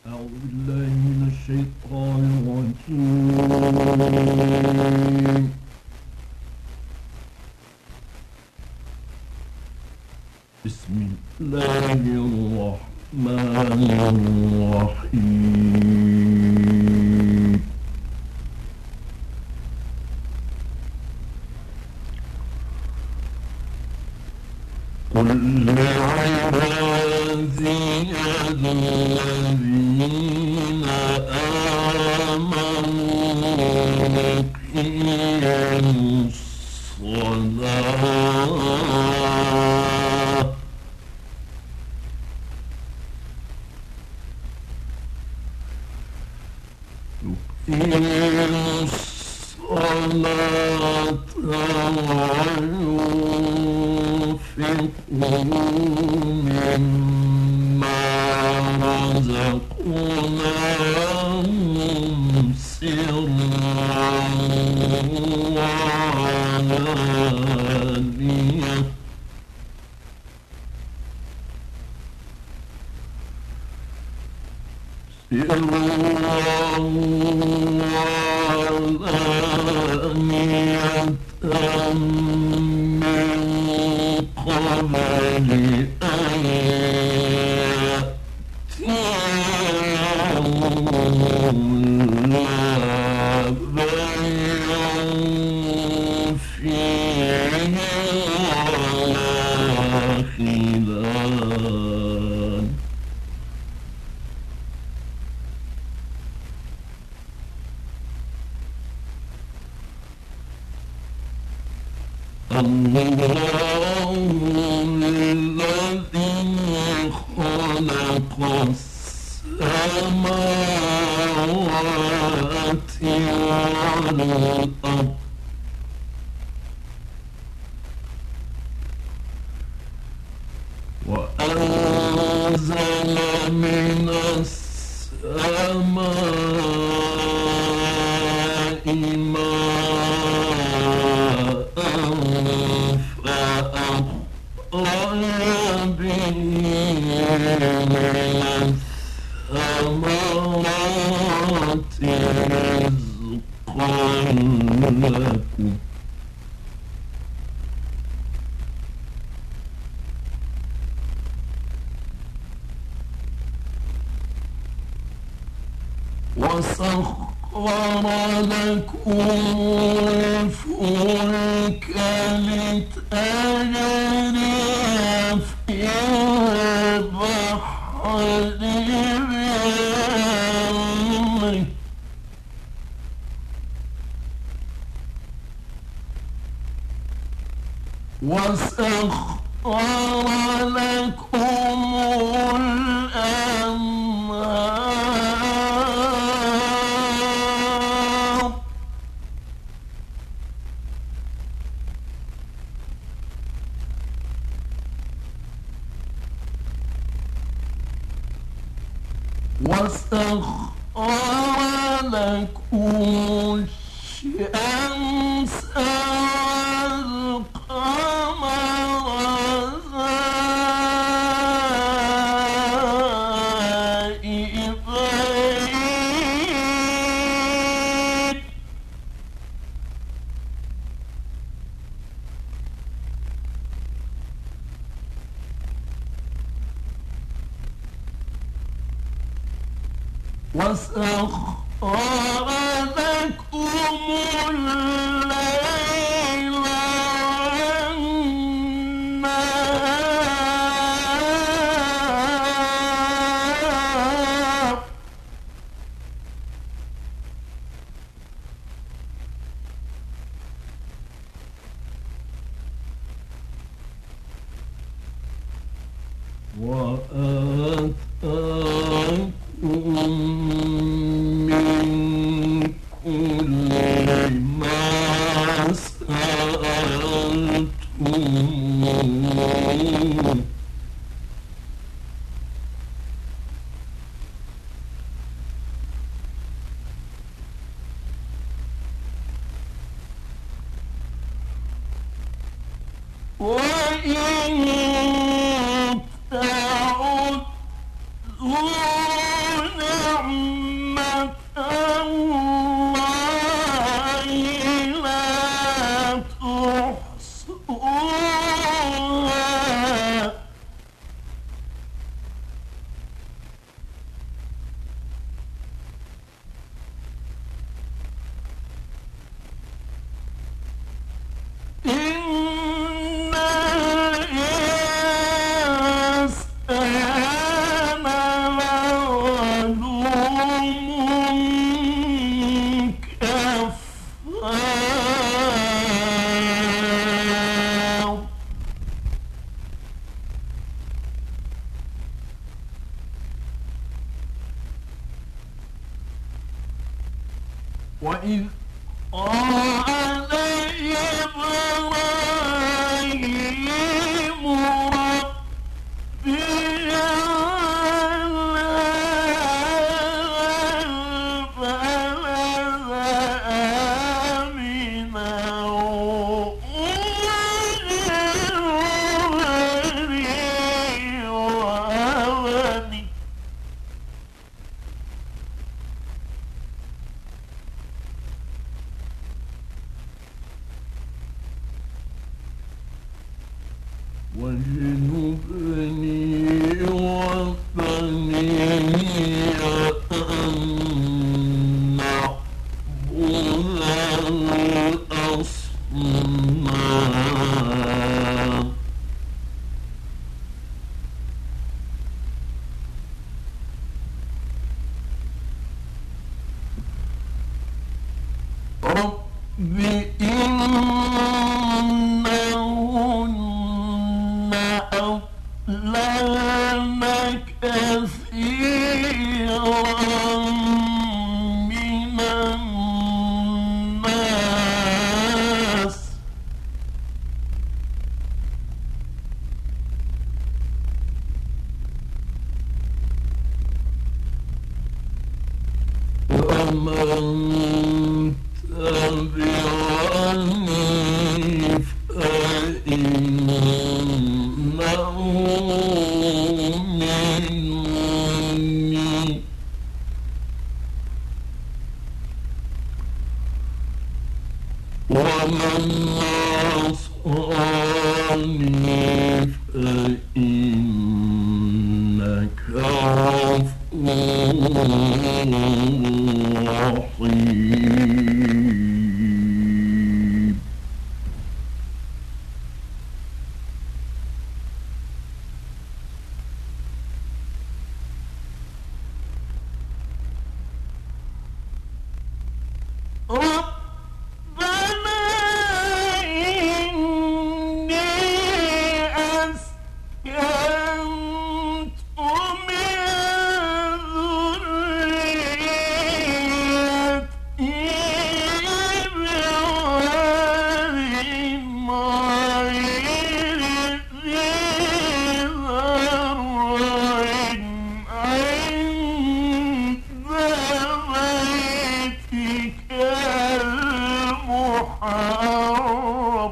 أعوذ بالله من الشيطان الرجيم. بسم الله الرحمن الرحيم. قل لعبادي الذين آمنوا يقيموا الصلاة وينفقوا مما رزقناهم سرا وعلانية من قبل أن يأتي يوم لا بيع فيه ولا خلال. الله الذي خلق السماوات والأرض وأنزل من السماء ماء فأخرج به من الثمرات رزقا لكم وسخر لكم الفلك لتجري في البحر بأمره وسخر لكم الأنهار وسخر لكم الشمس والقمر دائبين وسخر لكم الليل والنهار وآتاكم من كل ما سألتموه وإن تعدوا وإذ قال إبراهيم ربي واجنبني وبني أن نعبد الأصنام رب إنهن أضللن كثيرا من الناس ومن تبعني فإنه مني ومن عصاني فإنك غفور رحيم ربنا إني أسكنت من ذريتي بواد غير ذي زرع عند بيتك المحرم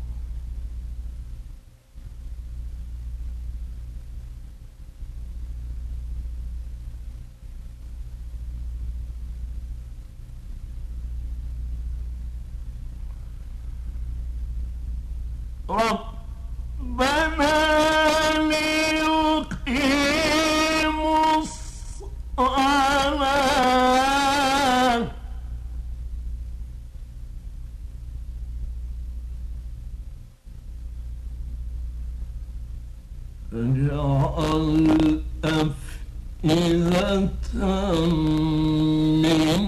ربنا ليقيموا الصلاة فاجعل أفئدة من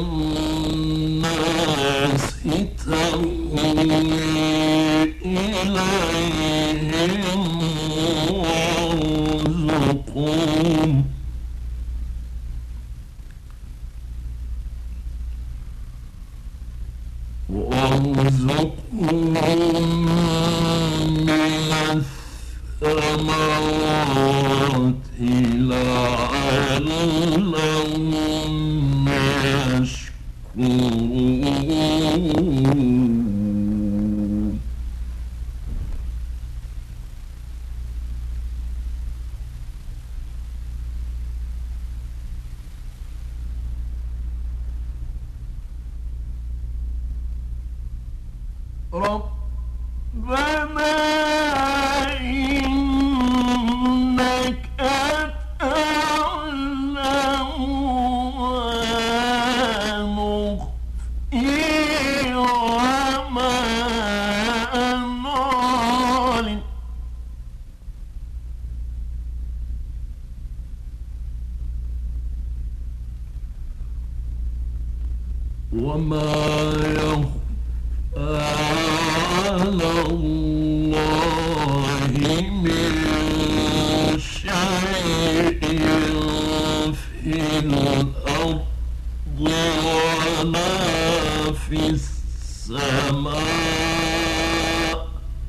الناس تهوي إليهم وارزقهم من الثمرات لعلهم يشكرون ربنا إنك تعلم ما نخفي وما نعلن وما يخفى على الله من شيء في الأرض ولا السماء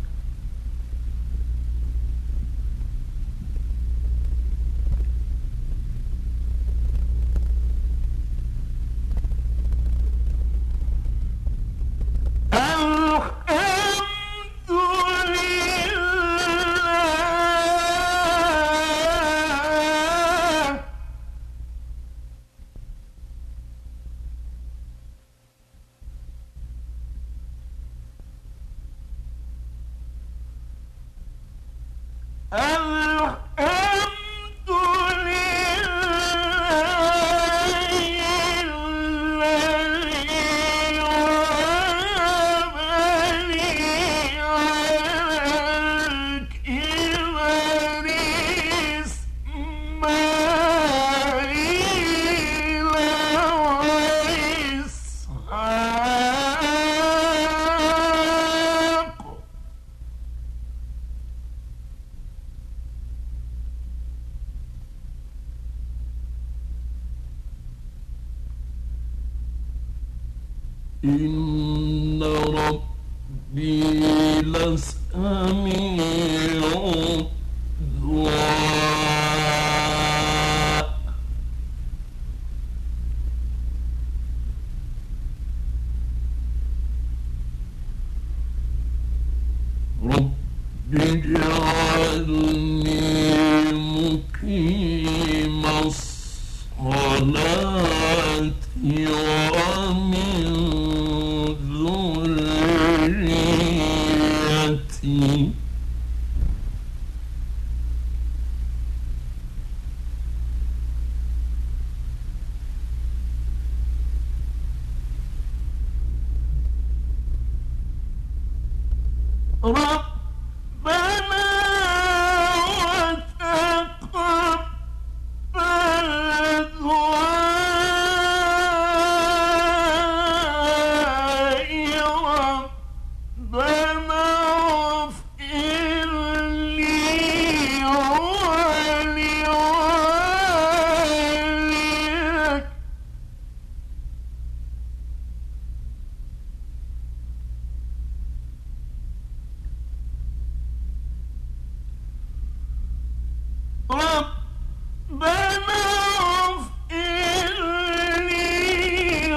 إن ربي لسميع الدعاء رب اجعلني مقيم الصلاة ومن ذريتي ربنا وتقبل دعائي ربنا اغفر لي ولوالديك ربنا اغفر لي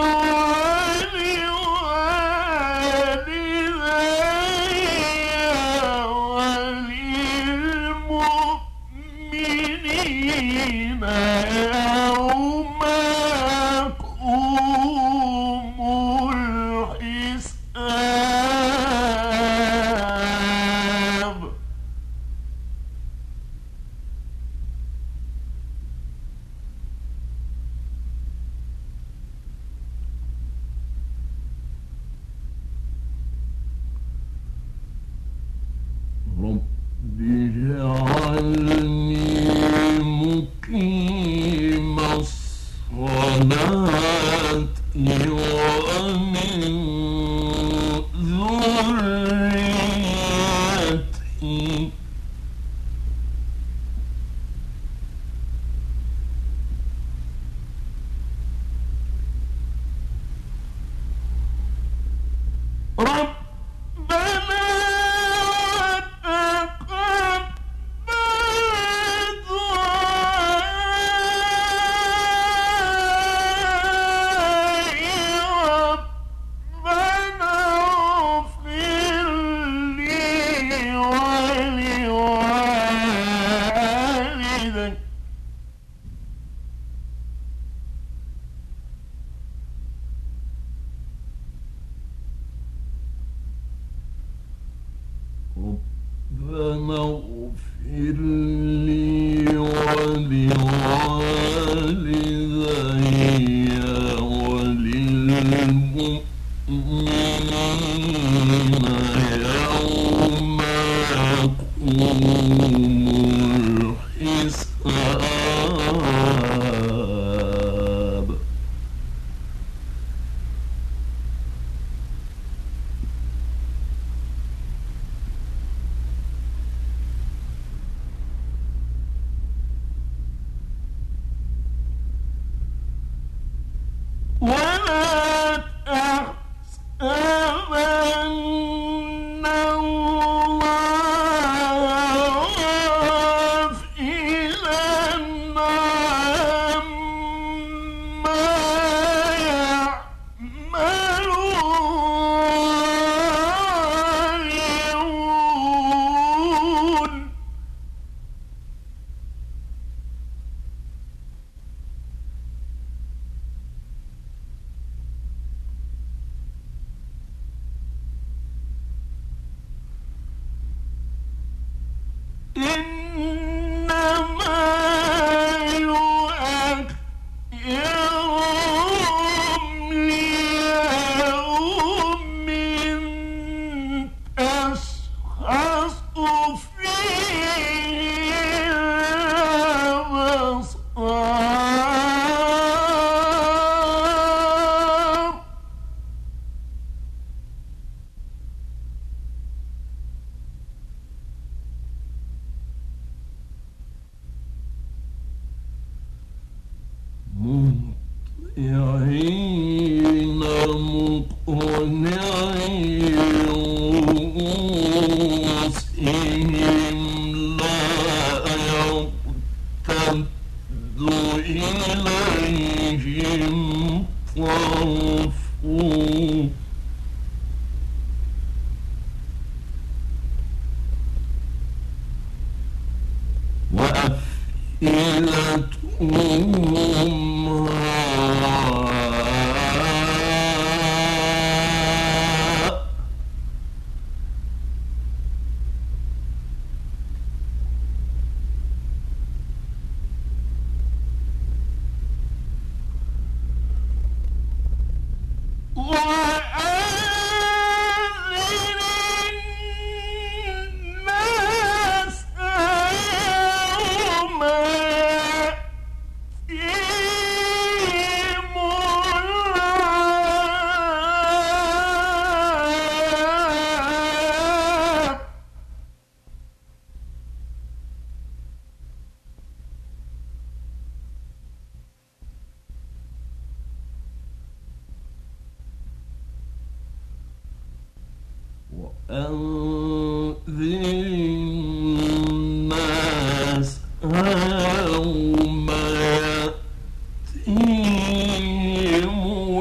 ولوالدي وللمؤمنين يوم يقوم الحساب رب اجعلني مقيم الصلاة ومن ذريتي ربنا وتقبل دعائي ربنا اغفر لي ولوالديك ربنا اغفر لي ولوالدي وللمؤمنين يوم يقوم الحساب إنما يؤخرهم ليوم تشخص فيه الأبصار مهطعين مقنعي رؤوسهم لا يرتد إليهم طرفهم وأفئدتهم هواء وأنذر الناس يوم يأتيهم العذاب وأنذر الناس يوم يأتيهم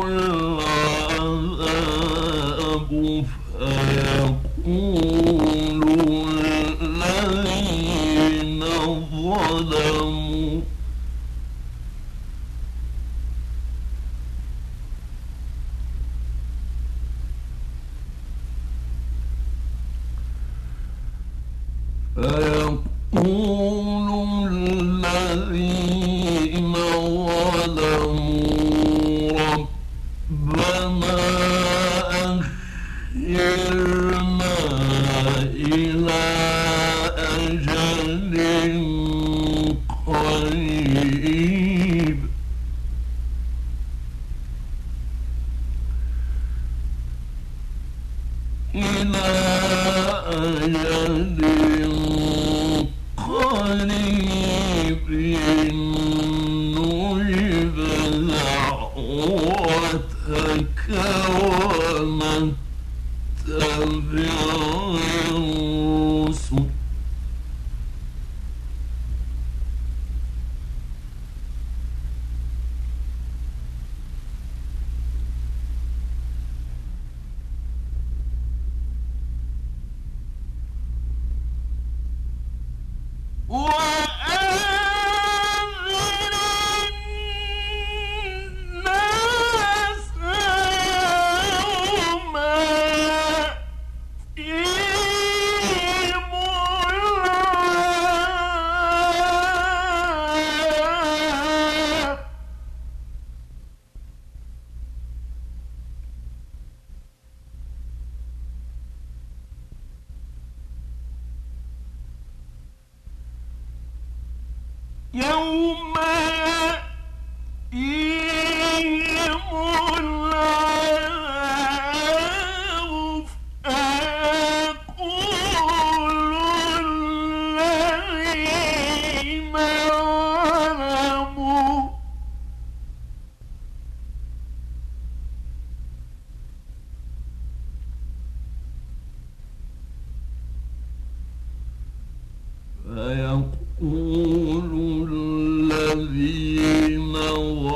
العذاب فيقول الذين ظلموا ربنا أخرنا إلى أجل قريب إلى أجل قريب نجب دعوتك ونتبع الرسل وأنذر الناس يوم يأتيهم العذاب يوم يأتيهم العذاب فيقول الذين ظلموا فيقول الذين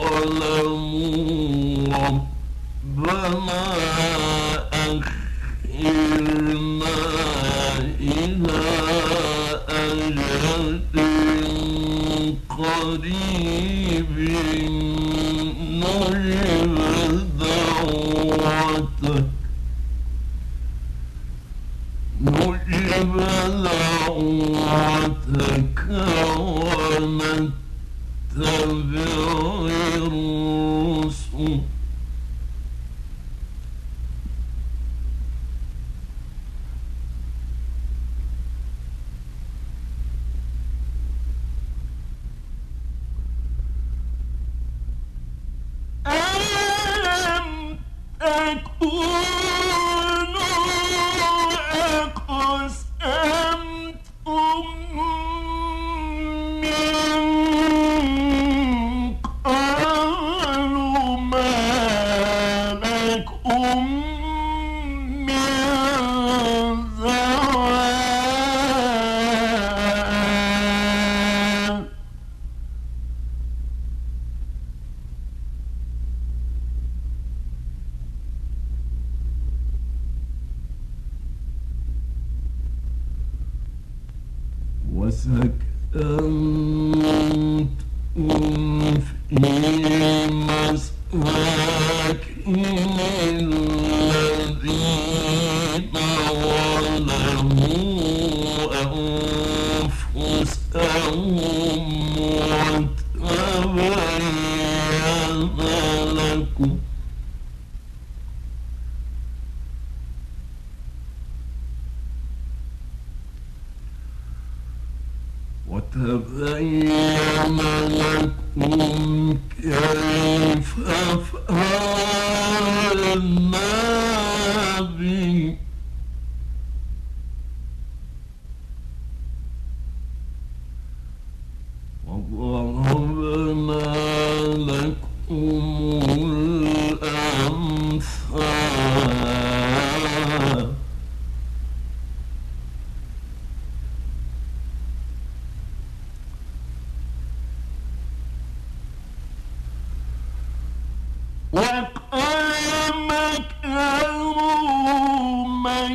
ظلموا ربنا أخرنا إلى أجل قريب نجب دعوتك نجب دعوتك الرسل ألم تكونوا أقسمتم من قبل ما لكم من زوال وسكنتم في مساكن الذين ظلموا أنفسهم وتبين لكم كيف فعلنا بهم وضربنا لكم الأمثال وقد مكروا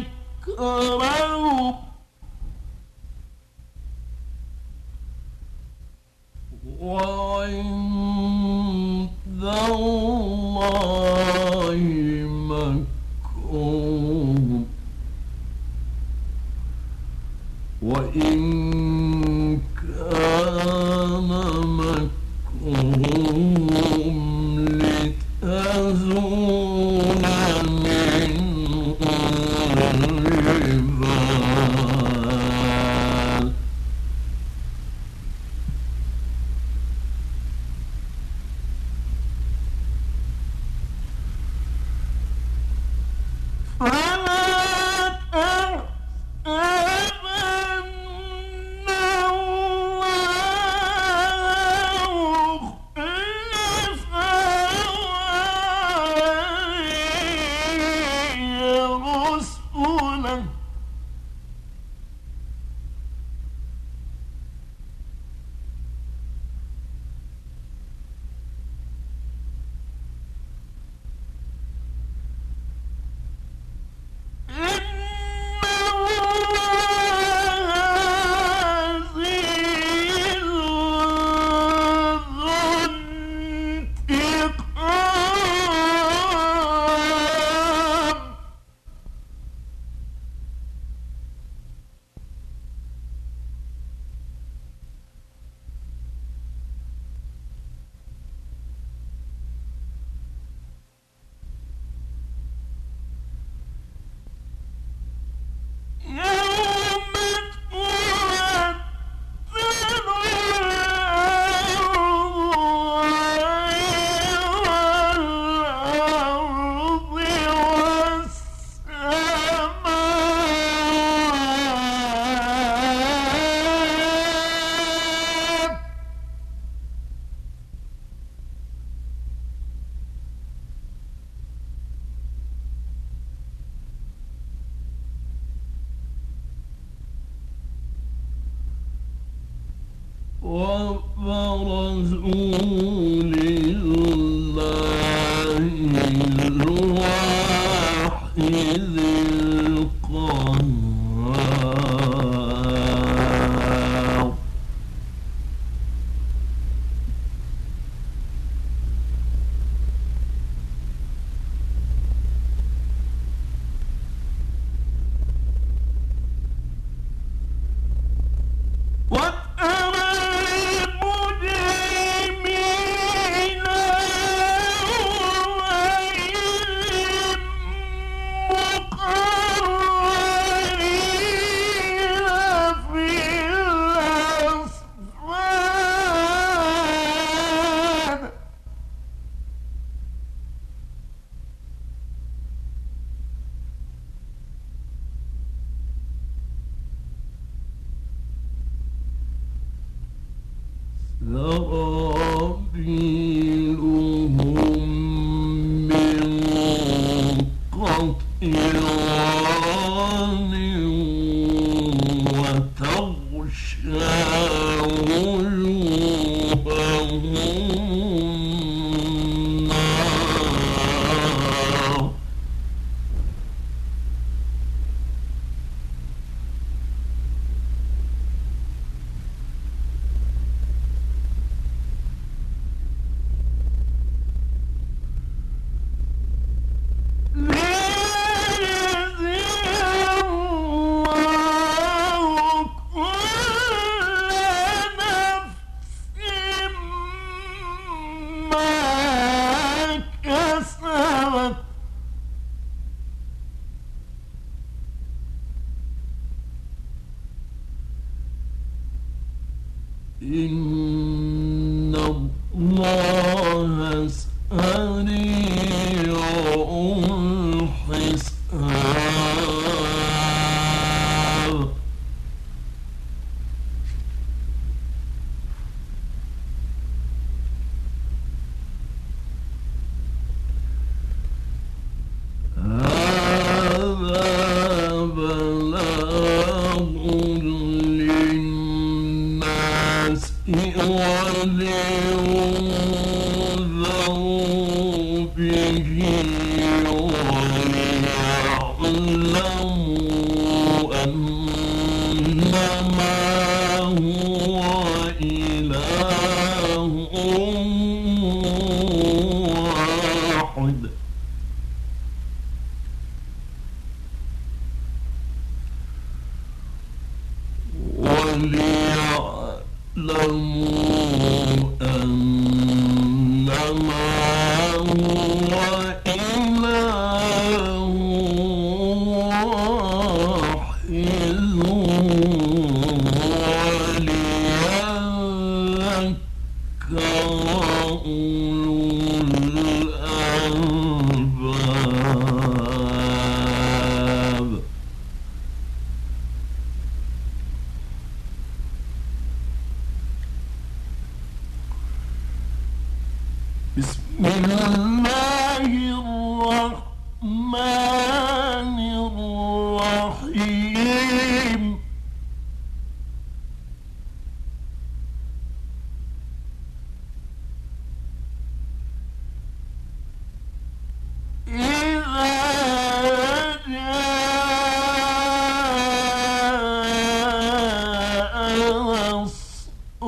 مكرهم وعند الله مكرهم وإن كان مكرهم لتزول منه الجبال فلا تحسبن الله مخلف رسله وبرزوا لله الواحد القهار وترى المجرمين سرابيلهم من قطران وتغشى وجوههم النار إن الله سريع الحساب هذا بلاغ للناس ولينذروا به وليعلموا أنما هو إله واحد وليعلموا أنما هو إله واحد وليذكر أولو الألباب بسم الله الرحمن الرحيم إذا جاء نصر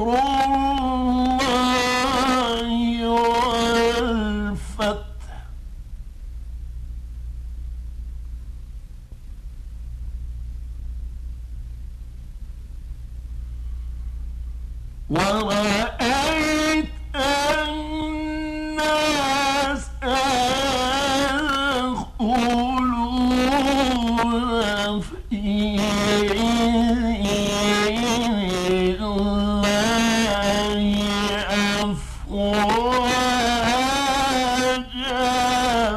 الله والفتح ورأيت الناس يدخلون في دين الله أفواجا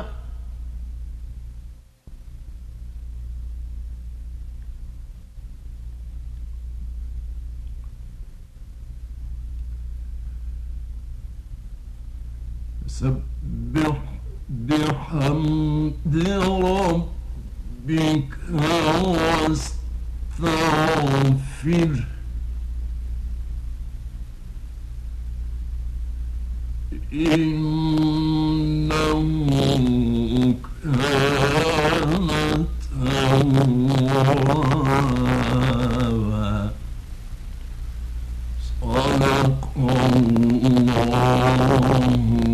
سبح بحمد ربك واستغفره إنه كان توابا صدق الله